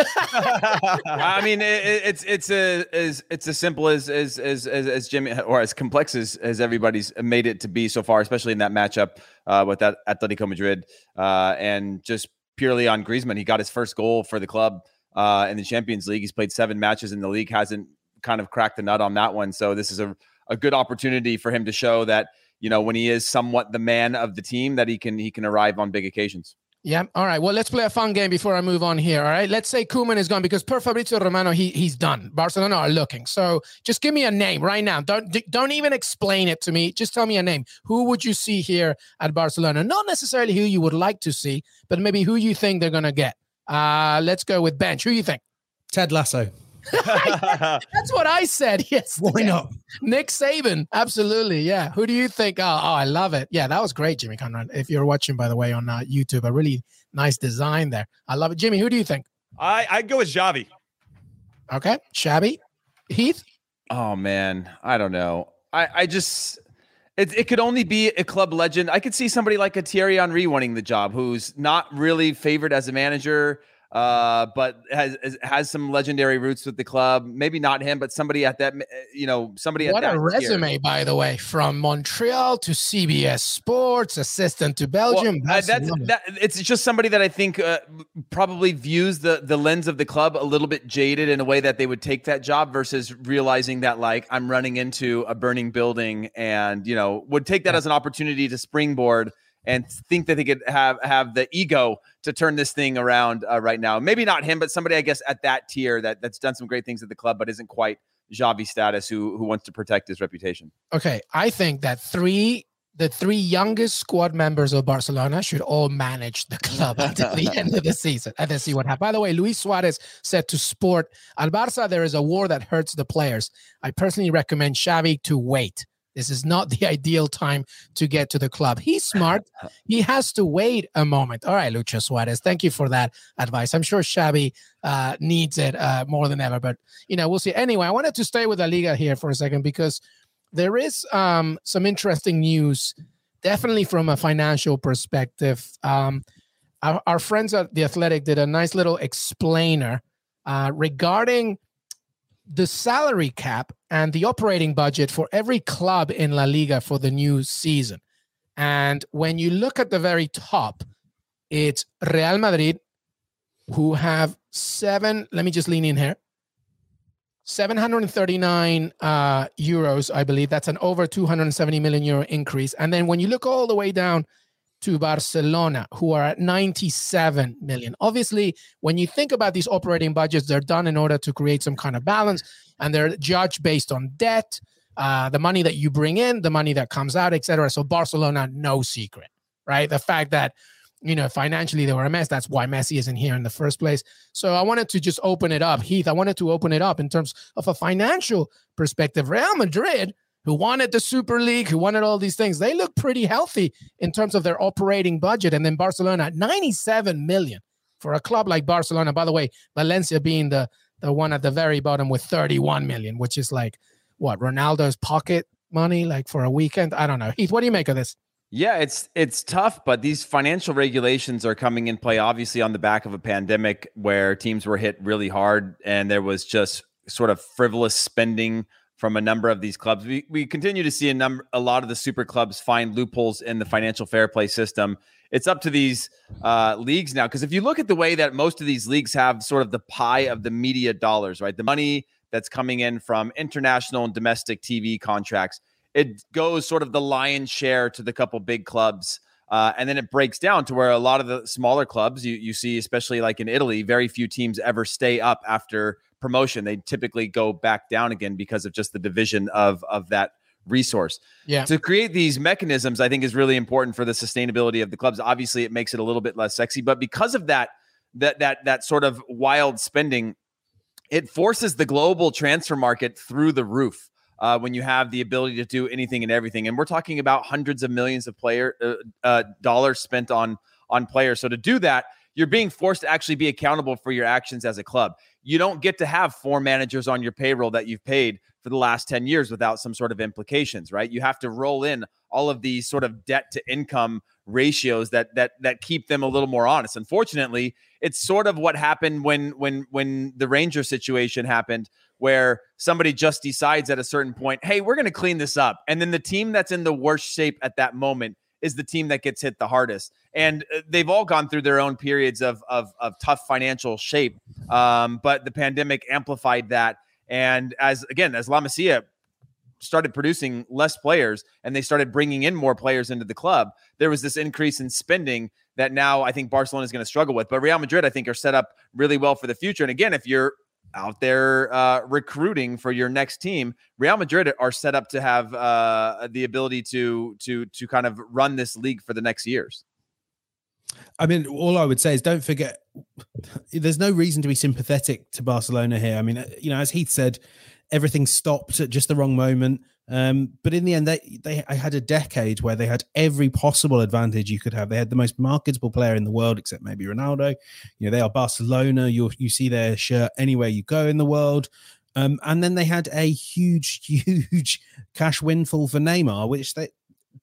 I mean, it, it's it's a as it's as simple as as as as, as Jimmy or as complex as, as everybody's made it to be so far, especially in that matchup uh, with that Atletico Madrid, uh, and just purely on Griezmann. He got his first goal for the club uh, in the Champions League. He's played seven matches in the league, hasn't kind of cracked the nut on that one. So this is a a good opportunity for him to show that, you know, when he is somewhat the man of the team, that he can he can arrive on big occasions. Yeah. All right. Well, let's play a fun game before I move on here. All right. Let's say Koeman is gone because per Fabrizio Romano, he he's done. Barcelona are looking. So just give me a name right now. Don't don't even explain it to me. Just tell me a name. Who would you see here at Barcelona? Not necessarily who you would like to see, but maybe who you think they're gonna get. Uh, let's go with bench. Who you think? Ted Lasso. That's what I said. Yes. Why not? Nick Saban. Absolutely. Yeah. Who do you think? Oh, oh, I love it. Yeah, that was great, Jimmy Conrad. If you're watching, by the way, on uh, YouTube, a really nice design there. I love it. Jimmy, who do you think? I I'd go with Xavi. Okay. Shabby. Heath? Oh, man. I don't know. I, I just It, it could only be a club legend. I could see somebody like a Thierry Henry winning the job, who's not really favored as a manager, uh, but has has some legendary roots with the club. Maybe not him, but somebody at that, you know, somebody what at that. What a resume, tier. by the way, from Montreal to C B S Sports, assistant to Belgium. Well, uh, that's that. It's just somebody that I think uh, probably views the the lens of the club a little bit jaded in a way that they would take that job versus realizing that, like, I'm running into a burning building, and you know, would take that yeah. as an opportunity to springboard and think that they could have have the ego to turn this thing around uh, right now. Maybe not him, but somebody, I guess, at that tier that that's done some great things at the club, but isn't quite Xavi status, who who wants to protect his reputation. Okay, I think that three the three youngest squad members of Barcelona should all manage the club until the end of the season, and then see what happens. By the way, Luis Suarez said to Sport, "Al Barça, there is a war that hurts the players. I personally recommend Xavi to wait. This is not the ideal time to get to the club." He's smart. He has to wait a moment. All right, Lucho Suarez, thank you for that advice. I'm sure Xavi uh, needs it uh, more than ever, but, you know, we'll see. Anyway, I wanted to stay with La Liga here for a second because there is um, some interesting news, definitely from a financial perspective. Um, our, our friends at The Athletic did a nice little explainer uh, regarding the salary cap and the operating budget for every club in La Liga for the new season. And when you look at the very top, it's Real Madrid, who have seven, let me just lean in here, seven hundred thirty-nine uh, euros, I believe. That's an over two hundred seventy million euro increase. And then when you look all the way down to Barcelona, who are at ninety-seven million. Obviously, when you think about these operating budgets, they're done in order to create some kind of balance, and they're judged based on debt, uh, the money that you bring in, the money that comes out, et cetera. So Barcelona, no secret, right? The fact that, you know, financially they were a mess. That's why Messi isn't here in the first place. So I wanted to just open it up. Heath, I wanted to open it up in terms of a financial perspective. Real Madrid, who wanted the Super League, who wanted all these things, they look pretty healthy in terms of their operating budget. And then Barcelona at ninety-seven million for a club like Barcelona. By the way, Valencia being the, the one at the very bottom with thirty-one million, which is like, what, Ronaldo's pocket money, like for a weekend? I don't know. Heath, what do you make of this? Yeah, it's it's tough, but these financial regulations are coming in play, obviously, on the back of a pandemic where teams were hit really hard and there was just sort of frivolous spending from a number of these clubs. We we continue to see a number, a lot of the super clubs find loopholes in the financial fair play system. It's up to these uh, leagues now, because if you look at the way that most of these leagues have sort of the pie of the media dollars, right, the money that's coming in from international and domestic T V contracts, it goes sort of the lion's share to the couple big clubs. Uh, and then it breaks down to where a lot of the smaller clubs, you, you see, especially like in Italy, very few teams ever stay up after promotion. They typically go back down again because of just the division of, of that resource. Yeah. To create these mechanisms, I think, is really important for the sustainability of the clubs. Obviously, it makes it a little bit less sexy, but because of that, that that that sort of wild spending, it forces the global transfer market through the roof. Uh, when you have the ability to do anything and everything. And we're talking about hundreds of millions of player uh, uh, dollars spent on, on players. So to do that, you're being forced to actually be accountable for your actions as a club. You don't get to have four managers on your payroll that you've paid for the last ten years without some sort of implications, right? You have to roll in all of these sort of debt to income ratios that that that keep them a little more honest. Unfortunately, it's sort of what happened when when when the Ranger situation happened, where somebody just decides at a certain point, hey, we're going to clean this up. And then the team that's in the worst shape at that moment is the team that gets hit the hardest. And they've all gone through their own periods of, of, of tough financial shape. Um, but the pandemic amplified that. And as, again, as La Masia started producing less players and they started bringing in more players into the club, there was this increase in spending that now I think Barcelona is going to struggle with. But Real Madrid, I think, are set up really well for the future. And again, if you're out there uh, recruiting for your next team, Real Madrid are set up to have uh, the ability to to to kind of run this league for the next years. I mean, all I would say is don't forget, there's no reason to be sympathetic to Barcelona here. I mean, you know, as Heath said, everything stopped at just the wrong moment. Um, but in the end, they they I had a decade where they had every possible advantage you could have. They had the most marketable player in the world, except maybe Ronaldo. You know, they are Barcelona. You you see their shirt anywhere you go in the world. Um, and then they had a huge, huge cash windfall for Neymar, which they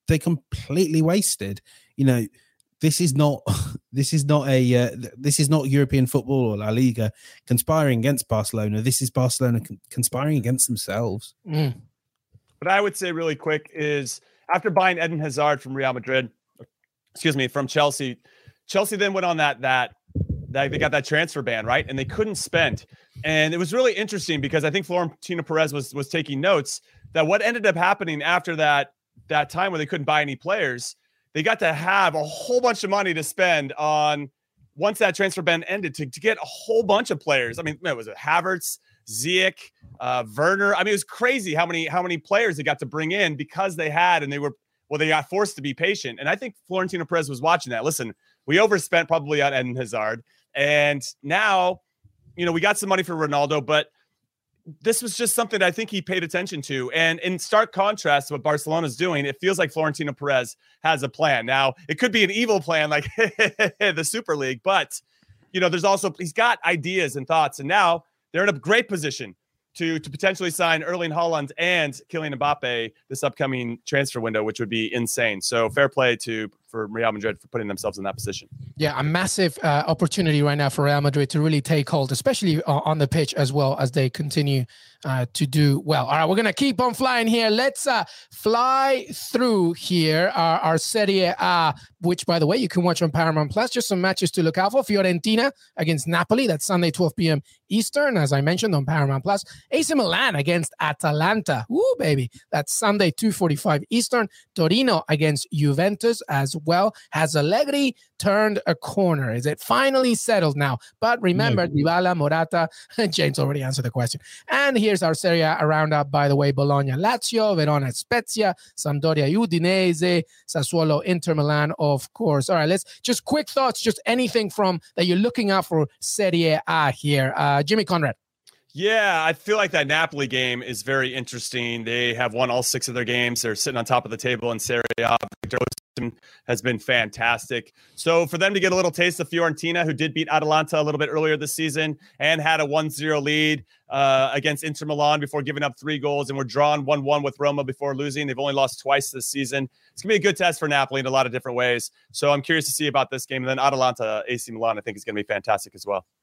they completely wasted. You know, this is not this is not a uh, this is not European football or La Liga conspiring against Barcelona. This is Barcelona con- conspiring against themselves. Mm. What I would say really quick is after buying Eden Hazard from Real Madrid, excuse me, from Chelsea, Chelsea then went on that that that they got that transfer ban, right? And they couldn't spend. And it was really interesting because I think Florentino Perez was was taking notes that what ended up happening after that that time where they couldn't buy any players, they got to have a whole bunch of money to spend on once that transfer ban ended to, to get a whole bunch of players. I mean, it was Havertz, Ziyech, uh, Werner. I mean, it was crazy how many how many players they got to bring in because they had and they were well, they got forced to be patient. And I think Florentino Perez was watching that. Listen, we overspent probably on Eden Hazard, and now, you know, we got some money for Ronaldo, but this was just something that I think he paid attention to. And in stark contrast to what Barcelona's doing, it feels like Florentino Perez has a plan. Now, it could be an evil plan like the Super League, but, you know, there's also, he's got ideas and thoughts. And now they're in a great position to, to potentially sign Erling Haaland and Kylian Mbappe this upcoming transfer window, which would be insane. So fair play to for Real Madrid for putting themselves in that position. Yeah, a massive uh, opportunity right now for Real Madrid to really take hold, especially uh, on the pitch as well as they continue uh, to do well. All right, we're going to keep on flying here. Let's uh, fly through here our, our Serie A, which, by the way, you can watch on Paramount Plus. Just some matches to look out for. Fiorentina against Napoli. That's Sunday, twelve p.m. Eastern, as I mentioned, on Paramount Plus. A C Milan against Atalanta. Woo, baby. That's Sunday, two forty-five Eastern. Torino against Juventus as well. Has Allegri turned a corner? Is it finally settled now? But remember, no. Dybala, Morata, James already answered the question. And here's our Serie A roundup, by the way. Bologna, Lazio, Verona, Spezia, Sampdoria, Udinese, Sassuolo, Inter Milan, of course. All right, let's just quick thoughts, just anything from that you're looking out for Serie A here. Uh, Jimmy Conrad. Yeah, I feel like that Napoli game is very interesting. They have won all six of their games. They're sitting on top of the table in Serie A. Victor Osimhen has been fantastic. So for them to get a little taste of Fiorentina, who did beat Atalanta a little bit earlier this season and had a one zero lead uh, against Inter Milan before giving up three goals, and were drawn one one with Roma before losing. They've only lost twice this season. It's going to be a good test for Napoli in a lot of different ways. So I'm curious to see about this game. And then Atalanta, A C Milan, I think is going to be fantastic as well.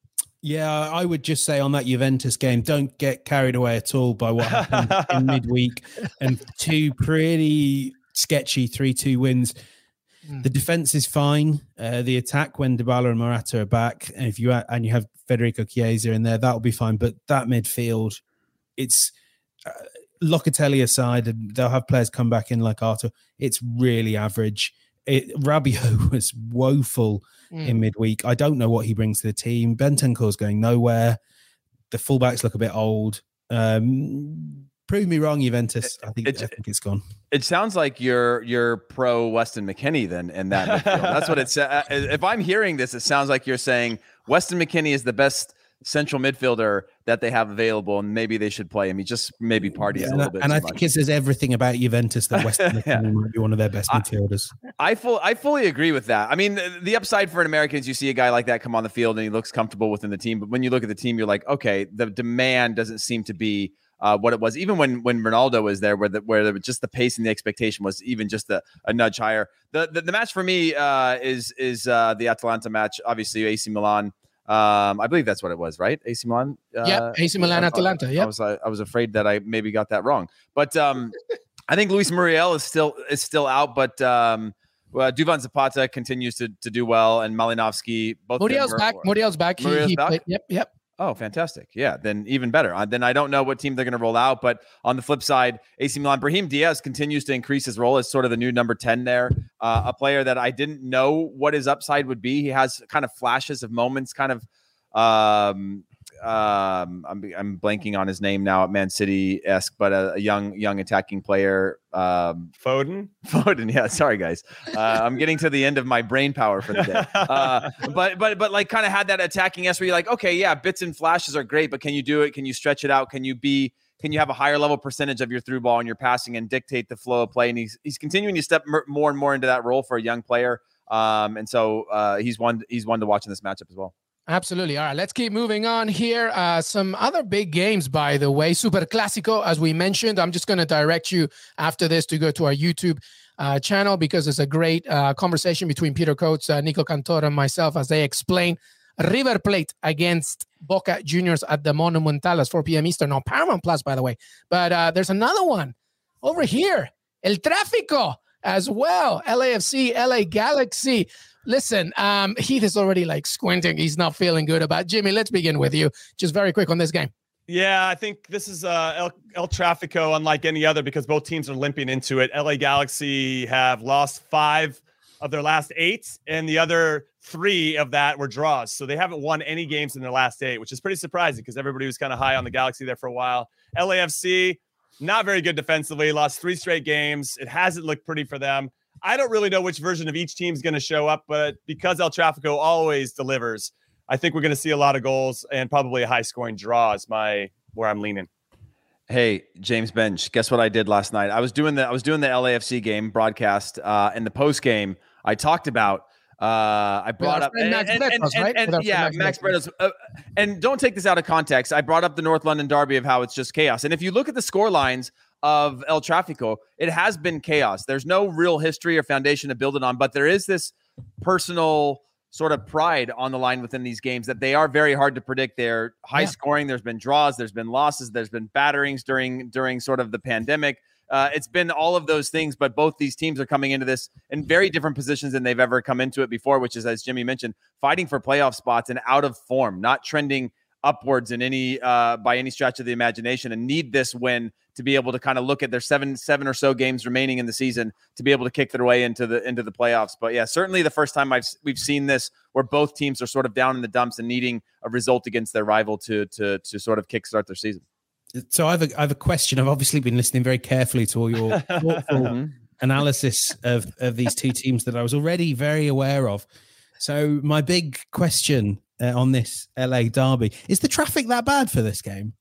Yeah, I would just say on that Juventus game, don't get carried away at all by what happened in midweek and two pretty sketchy three two wins. Mm. The defense is fine. Uh, the attack, when Dybala and Morata are back, and if you and you have Federico Chiesa in there, that'll be fine. But that midfield, it's uh, Locatelli aside, and they'll have players come back in like Arthur. It's really average. It, Rabiot was woeful mm. in midweek. I don't know what he brings to the team. Bentancur's going nowhere. The fullbacks look a bit old. Um, prove me wrong, Juventus. I think, it, I think it's gone. It sounds like you're you're pro Weston McKennie then in that midfield. That's what it's. Uh, if I'm hearing this, it sounds like you're saying Weston McKennie is the best central midfielder that they have available, and maybe they should play him. He just maybe parties yeah, a little bit. And I much. think it says everything about Juventus that Weston McKennie yeah. might be one of their best midfielders. I, I, full, I fully agree with that. I mean, the, the upside for an American is you see a guy like that come on the field and he looks comfortable within the team. But when you look at the team, you're like, okay, the demand doesn't seem to be uh, what it was. Even when when Ronaldo was there, where the, where the, just the pace and the expectation was even just a, a nudge higher. The, the the match for me uh, is is uh, the Atalanta match. Obviously, A C Milan. Um, I believe that's what it was, right? A C Milan. Uh, yeah, A C Milan, Atalanta. Yeah, I was I, I was afraid that I maybe got that wrong, but um, I think Luis Muriel is still is still out, but um, well, Duvan Zapata continues to to do well, and Malinovsky. Both Muriel's back. Muriel's back. He, Muriel's he back. Played, yep, yep. Oh, fantastic. Yeah, then even better. Uh, then I don't know what team they're going to roll out, but on the flip side, A C Milan, Brahim Diaz continues to increase his role as sort of the new number ten there, uh, a player that I didn't know what his upside would be. He has kind of flashes of moments, kind of um, um, I'm, I'm blanking on his name now at Man City-esque, but a, a young young attacking player. Um, Foden? Foden, yeah. Sorry, guys. Uh, I'm getting to the end of my brain power for the day. Uh, but but but like kind of had that attacking S where you're like, okay, yeah, bits and flashes are great, but can you do it? Can you stretch it out? Can you be? Can you have a higher level percentage of your through ball and your passing and dictate the flow of play? And he's he's continuing to step m- more and more into that role for a young player. Um, and so uh, he's one he's one to watch in this matchup as well. Absolutely. All right, let's keep moving on here. Uh, some other big games, by the way. Super Clásico, as we mentioned. I'm just going to direct you after this to go to our YouTube uh, channel because it's a great uh, conversation between Peter Coates, uh, Nico Cantor, and myself as they explain River Plate against Boca Juniors at the Monumental at four p.m. Eastern on Paramount Plus, by the way. But uh, there's another one over here, El Tráfico as well, L A F C, L A Galaxy. Listen, um, Heath is already like squinting. He's not feeling good about Jimmy. Let's begin with you. Just very quick on this game. Yeah, I think this is uh, El, El Tráfico unlike any other because both teams are limping into it. L A Galaxy have lost five of their last eight, and the other three of that were draws. So they haven't won any games in their last eight, which is pretty surprising because everybody was kind of high on the Galaxy there for a while. L A F C, not very good defensively, lost three straight games. It hasn't looked pretty for them. I don't really know which version of each team is going to show up, but because El Tráfico always delivers, I think we're going to see a lot of goals and probably a high-scoring draw is my where I'm leaning. Hey, James Bench, guess what I did last night? I was doing the I was doing the L A F C game broadcast, uh, and the post game I talked about. Uh, I brought up and, Max and, Bretos, and, right? and, and yeah, Max Bretos. Uh, and don't take this out of context. I brought up the North London derby of how it's just chaos. And if you look at the score lines of El Tráfico, it has been chaos. There's no real history or foundation to build it on, but there is this personal sort of pride on the line within these games that they are very hard to predict. They're high yeah. scoring. There's been draws. There's been losses. There's been batterings during during sort of the pandemic. Uh, it's been all of those things, but both these teams are coming into this in very different positions than they've ever come into it before, which is, as Jimmy mentioned, fighting for playoff spots and out of form, not trending upwards in any uh, by any stretch of the imagination, and need this win to be able to kind of look at their seven seven or so games remaining in the season to be able to kick their way into the into the playoffs. But yeah, certainly the first time I've we've seen this where both teams are sort of down in the dumps and needing a result against their rival to to to sort of kickstart their season. So I have a, I have a question. I've obviously been listening very carefully to all your thoughtful analysis of, of these two teams that I was already very aware of. So my big question uh, on this L A derby, is the traffic that bad for this game?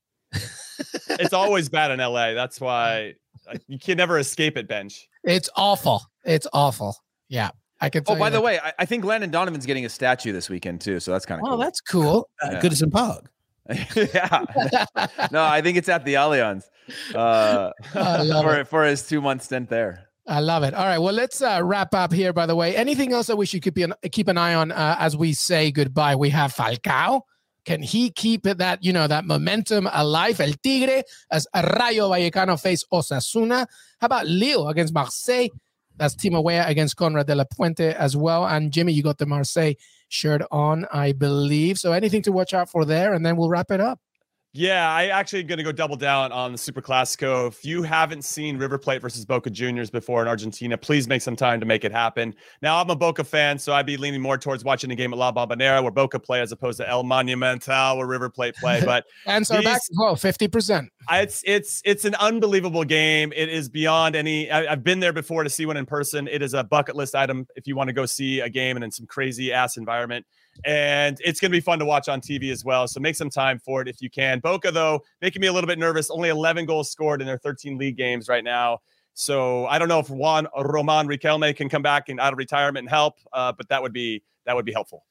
It's always bad in L A. That's why you can never escape it, Bench. It's awful. It's awful. Yeah. I can tell oh, by the that. way, I, I think Landon Donovan's getting a statue this weekend too. So that's kind of oh, cool. that's cool. Uh, Yeah. Goodison Park. yeah. No, I think it's at the Allianz uh, for, for his two month stint there. I love it. All right. Well, let's uh, wrap up here, by the way. Anything else that we should keep an, keep an eye on uh, as we say goodbye? We have Falcao. Can he keep it that, you know, that momentum alive? El Tigre as Rayo Vallecano face Osasuna. How about Lille against Marseille? That's Timo Weah against Conrad de la Puente as well. And Jimmy, you got the Marseille shirt on, I believe. So anything to watch out for there, and then we'll wrap it up. Yeah, I actually going to go double down on the Super Classico. If you haven't seen River Plate versus Boca Juniors before in Argentina, please make some time to make it happen. Now, I'm a Boca fan, so I'd be leaning more towards watching the game at La Bombonera where Boca play as opposed to El Monumental where River Plate play. But and so back as well, fifty percent. It's it's it's an unbelievable game. It is beyond any. I, I've been there before to see one in person. It is a bucket list item if you want to go see a game and in some crazy ass environment. And it's going to be fun to watch on T V as well. So make some time for it if you can. Boca, though, making me a little bit nervous. Only eleven goals scored in their thirteen league games right now. So I don't know if Juan Roman Riquelme can come back and out of retirement and help, uh, but that would be that would be helpful.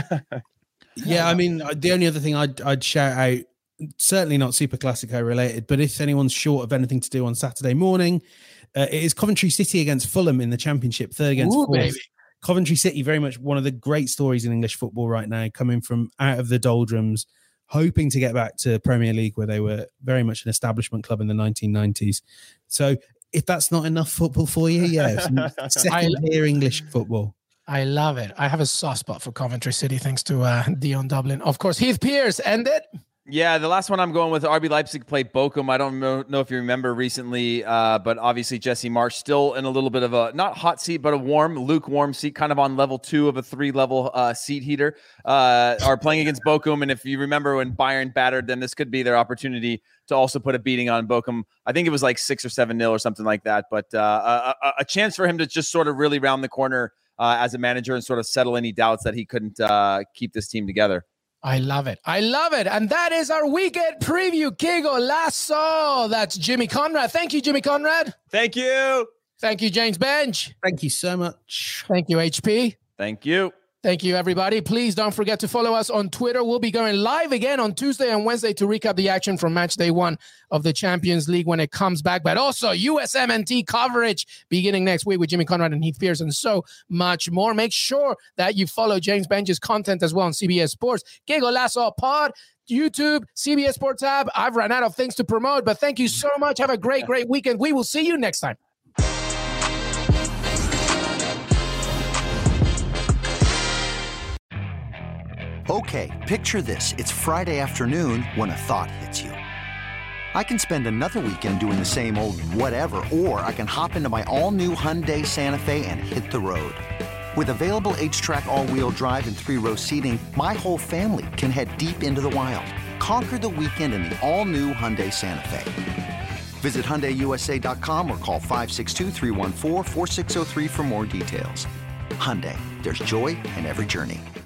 Yeah, I mean, the only other thing I'd, I'd shout out, certainly not Super Classico related, but if anyone's short of anything to do on Saturday morning, uh, it is Coventry City against Fulham in the Championship, third against Ooh, fourth. baby. Coventry City, very much one of the great stories in English football right now, coming from out of the doldrums, hoping to get back to Premier League where they were very much an establishment club in the nineteen nineties. So if that's not enough football for you, yeah, second-tier English football. I love it. I have a soft spot for Coventry City thanks to uh, Dion Dublin. Of course, Heath Pierce ended. Yeah, the last one I'm going with, R B Leipzig played Bochum. I don't know, know if you remember recently, uh, but obviously Jesse Marsch still in a little bit of a, not hot seat, but a warm, lukewarm seat, kind of on level two of a three-level uh, seat heater, uh, are playing against Bochum. And if you remember when Bayern battered them, this could be their opportunity to also put a beating on Bochum. I think it was like six or seven nil or something like that. But uh, a, a chance for him to just sort of really round the corner uh, as a manager and sort of settle any doubts that he couldn't uh, keep this team together. I love it. I love it. And that is our weekend preview. Que Golazo. That's Jimmy Conrad. Thank you, Jimmy Conrad. Thank you. Thank you, James Bench. Thank you so much. Thank you, H P. Thank you. Thank you, everybody. Please don't forget to follow us on Twitter. We'll be going live again on Tuesday and Wednesday to recap the action from match day one of the Champions League when it comes back, but also U S M N T coverage beginning next week with Jimmy Conrad and Heath Pierce and so much more. Make sure that you follow James Benge's content as well on C B S Sports. Que Golazo Pod, YouTube, C B S Sports app. I've run out of things to promote, but thank you so much. Have a great, great weekend. We will see you next time. Okay, picture this. It's Friday afternoon when a thought hits you. I can spend another weekend doing the same old whatever, or I can hop into my all-new Hyundai Santa Fe and hit the road. With available H-Track all-wheel drive and three-row seating, my whole family can head deep into the wild. Conquer the weekend in the all-new Hyundai Santa Fe. Visit Hyundai U S A dot com or call five six two, three one four, four six zero three for more details. Hyundai, there's joy in every journey.